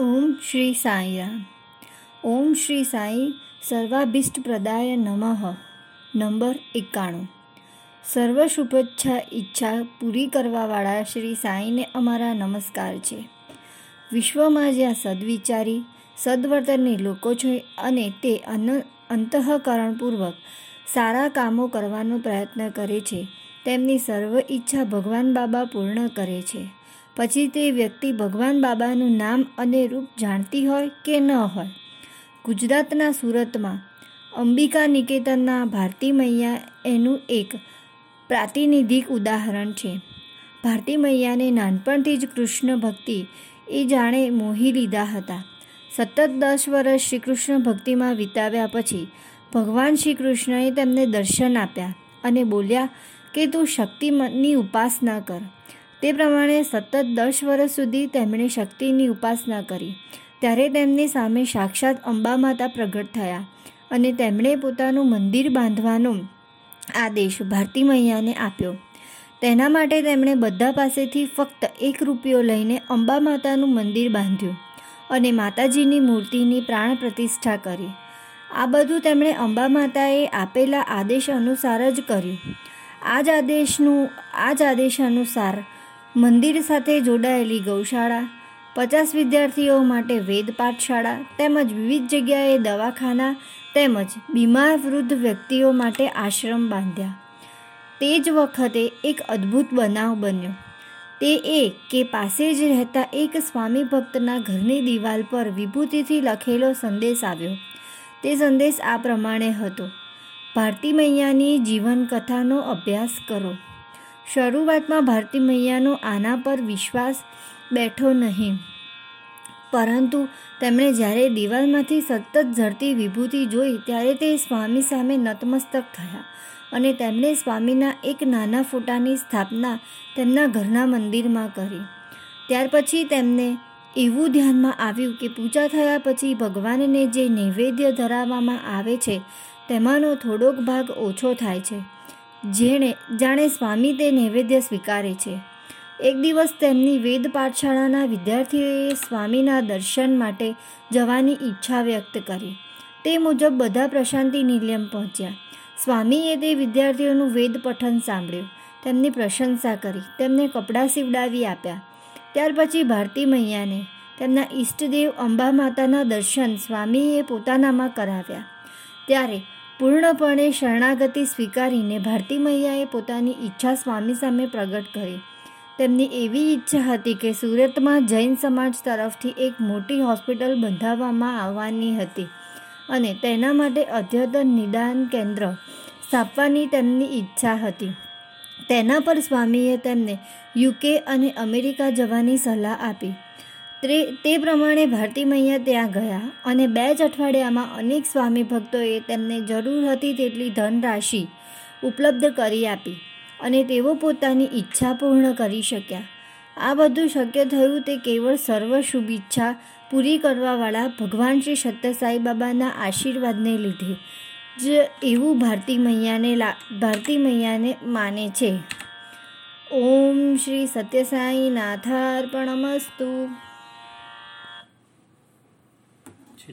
ઓમ શ્રી સાંઈરામ. ઓમ શ્રી સાંઈ સર્વાભીષ્ટપ્રદાય નમઃ. નંબર 91. સર્વ શુભેચ્છા ઈચ્છા પૂરી કરવાવાળા શ્રી સાંઈને અમારા નમસ્કાર છે. વિશ્વમાં જ્યાં સદવિચારી સદવર્તનની લોકો છે અને તે અંતઃકરણપૂર્વક સારા કામો કરવાનો પ્રયત્ન કરે છે, તેમની સર્વ ઈચ્છા ભગવાન બાબા પૂર્ણ કરે છે. પછી તે વ્યક્તિ ભગવાન બાબાનું નામ અને રૂપ જાણતી હોય કે ન હોય. ગુજરાતના સુરતમાં અંબિકા નિકેતનના ભારતી મૈયા એનું એક પ્રાતિનિધિક ઉદાહરણ છે. ભારતી મૈયાને નાનપણથી જ કૃષ્ણ ભક્તિ એ જાણે મોહી લીધા હતા. સતત 10 વર્ષ શ્રી કૃષ્ણ ભક્તિમાં વિતાવ્યા પછી ભગવાન શ્રી કૃષ્ણએ તેમને દર્શન આપ્યા અને બોલ્યા કે તું શક્તિની ઉપાસના કર. તે પ્રમાણે સતત 10 વર્ષ સુધી તેમણે શક્તિની ઉપાસના કરી. ત્યારે તેમની સામે સાક્ષાત અંબા માતા પ્રગટ થયા અને તેમણે પોતાનું મંદિર બાંધવાનો આદેશ ભારતી મૈયાને આપ્યો. તેના માટે તેમણે બધા પાસેથી ફક્ત 1 રૂપિયો લઈને અંબા માતાનું મંદિર બાંધ્યું અને માતાજીની મૂર્તિની પ્રાણ પ્રતિષ્ઠા કરી. આ બધું તેમણે અંબા માતાએ આપેલા આદેશ અનુસાર જ કર્યું. આ જ આદેશ અનુસાર મંદિર સાથે જોડાયેલી ગૌશાળા, 50 વિદ્યાર્થીઓ માટે વેદ પાઠશાળા તેમજ વિવિધ જગ્યાએ દવાખાના તેમજ બીમાર વૃદ્ધ વ્યક્તિઓ માટે આશ્રમ બાંધ્યા. તે જ વખતે એક અદ્ભુત બનાવ બન્યો. તે એ કે પાસે જ રહેતા એક સ્વામી ભક્તના ઘરની દિવાલ પર વિભૂતિથી લખેલો સંદેશ આવ્યો. તે સંદેશ આ પ્રમાણે હતો: ભારતી મૈયાની જીવનકથાનો અભ્યાસ કરો. શરૂઆતમાં ભારતી મૈયાનો આના પર વિશ્વાસ બેઠો નહીં, પરંતુ તેમણે જ્યારે દિવાલમાંથી સતત ઝરતી વિભૂતિ જોઈ ત્યારે તે સ્વામી સામે નતમસ્તક થયા અને તેમણે સ્વામીના એક નાના ફોટાની સ્થાપના તેમના ઘરના મંદિરમાં કરી. ત્યાર પછી તેમને એવું ધ્યાનમાં આવ્યું કે પૂજા થયા પછી ભગવાનને જે નૈવેદ્ય ધરાવવામાં આવે છે તેમાંનો થોડોક ભાગ ઓછો થાય છે, જાણે સ્વામી તે નૈવેદ્ય સ્વીકારે છે. એક દિવસ તેમની વેદ પાઠશાળાના વિદ્યાર્થીઓએ સ્વામીના દર્શન માટે જવાની ઈચ્છા વ્યક્ત કરી. તે મુજબ બધા પ્રશાંતિ નિલયમ પહોંચ્યા. સ્વામીએ તે વિદ્યાર્થીઓનું વેદ પઠન સાંભળ્યું, તેમની પ્રશંસા કરી, તેમને કપડાં સીવડાવી આપ્યા. ત્યાર પછી ભારતી મૈયાને તેમના ઈષ્ટદેવ અંબા માતાના દર્શન સ્વામીએ પોતાનામાં કરાવ્યા. ત્યારે પૂર્ણપણે શરણાગતિ સ્વીકારીને ભારતી મૈયાએ પોતાની ઈચ્છા સ્વામી સામે પ્રગટ કરી. તેમની એવી ઈચ્છા હતી કે સુરતમાં જૈન સમાજ તરફથી એક મોટી હોસ્પિટલ બંધાવવામાં આવવાની હતી અને તેના માટે અદ્યતન નિદાન કેન્દ્ર સ્થાપવાની તેમની ઈચ્છા હતી. તેના પર સ્વામીએ તેમને UK અને અમેરિકા જવાની સલાહ આપી. તે પ્રમાણે ભારતી મૈયા ત્યાં ગયા અને 2 જ અઠવાડિયામાં અનેક સ્વામી ભક્તોએ તેમને જરૂર હતી તેટલી ધનરાશિ ઉપલબ્ધ કરી આપી અને તેઓ પોતાની ઈચ્છા પૂર્ણ કરી શક્યા. આ બધું શક્ય થયું તે કેવળ સર્વ શુભ ઈચ્છા પૂરી કરવાવાળા ભગવાન શ્રી સત્ય સાઈ બાબાના આશીર્વાદને લીધે જ એવું ભારતી મૈયાને માને છે. ઓમ શ્રી સત્ય સાઈ નાથાર્પણમસ્તુ.